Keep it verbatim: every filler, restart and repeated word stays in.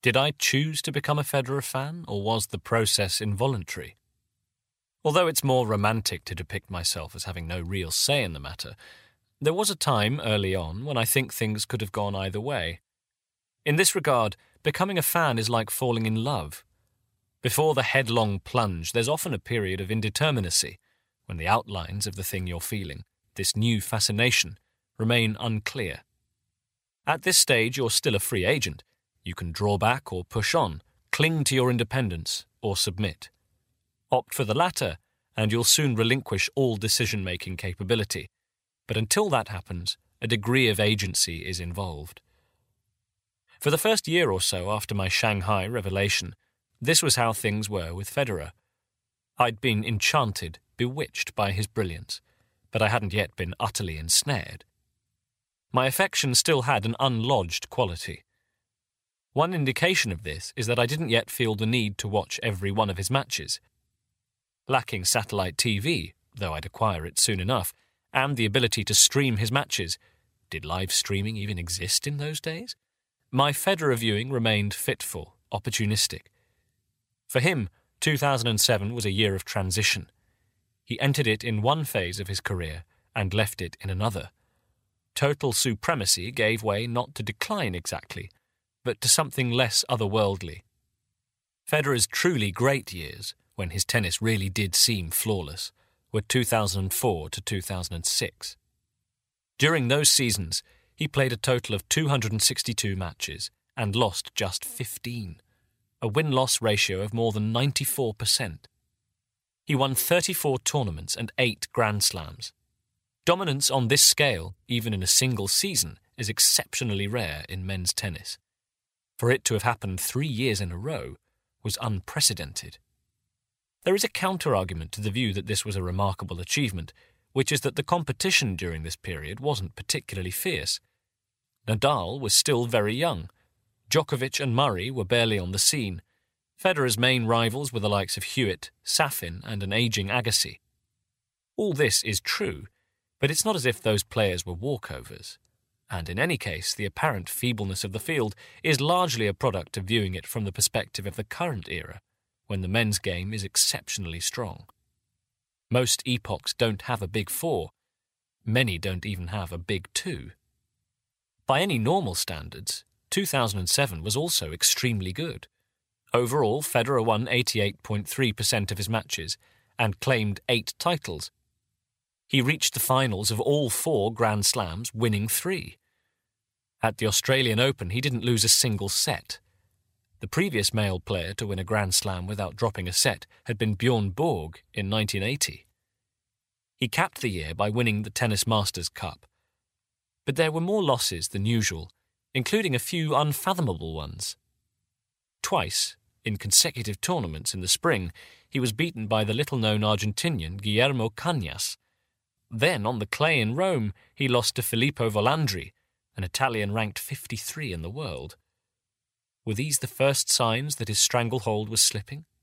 Did I choose to become a Federer fan, or was the process involuntary? Although it's more romantic to depict myself as having no real say in the matter, there was a time early on when I think things could have gone either way. In this regard, becoming a fan is like falling in love. Before the headlong plunge, there's often a period of indeterminacy, when the outlines of the thing you're feeling, this new fascination, remain unclear. At this stage, you're still a free agent. You can draw back or push on, cling to your independence, or submit. Opt for the latter, and you'll soon relinquish all decision-making capability. But until that happens, a degree of agency is involved. For the first year or so after my Shanghai revelation, this was how things were with Federer. I'd been enchanted, bewitched by his brilliance, but I hadn't yet been utterly ensnared. My affection still had an unlodged quality. One indication of this is that I didn't yet feel the need to watch every one of his matches. Lacking satellite T V, though I'd acquire it soon enough, and the ability to stream his matches — did live streaming even exist in those days? — my Federer viewing remained fitful, opportunistic. For him, two thousand seven was a year of transition. He entered it in one phase of his career and left it in another. Total supremacy gave way not to decline exactly, but to something less otherworldly. Federer's truly great years, when his tennis really did seem flawless, were two thousand four to two thousand six. During those seasons, he played a total of two hundred sixty-two matches and lost just fifteen, a win-loss ratio of more than ninety-four percent. He won thirty-four tournaments and eight Grand Slams. Dominance on this scale, even in a single season, is exceptionally rare in men's tennis. For it to have happened three years in a row was unprecedented. There is a counter-argument to the view that this was a remarkable achievement, which is that the competition during this period wasn't particularly fierce. Nadal was still very young. Djokovic and Murray were barely on the scene. Federer's main rivals were the likes of Hewitt, Safin, and an ageing Agassi. All this is true, but it's not as if those players were walkovers. And in any case, the apparent feebleness of the field is largely a product of viewing it from the perspective of the current era, when the men's game is exceptionally strong. Most epochs don't have a big four. Many don't even have a big two. By any normal standards, two thousand seven was also extremely good. Overall, Federer won eighty-eight point three percent of his matches and claimed eight titles. He reached the finals of all four Grand Slams, winning three. At the Australian Open, he didn't lose a single set. The previous male player to win a Grand Slam without dropping a set had been Bjorn Borg in nineteen eighty. He capped the year by winning the Tennis Masters Cup. But there were more losses than usual, including a few unfathomable ones. Twice, in consecutive tournaments in the spring, he was beaten by the little-known Argentinian Guillermo Cañas. Then, on the clay in Rome, he lost to Filippo Volandri, an Italian ranked fifty-three in the world. Were these the first signs that his stranglehold was slipping?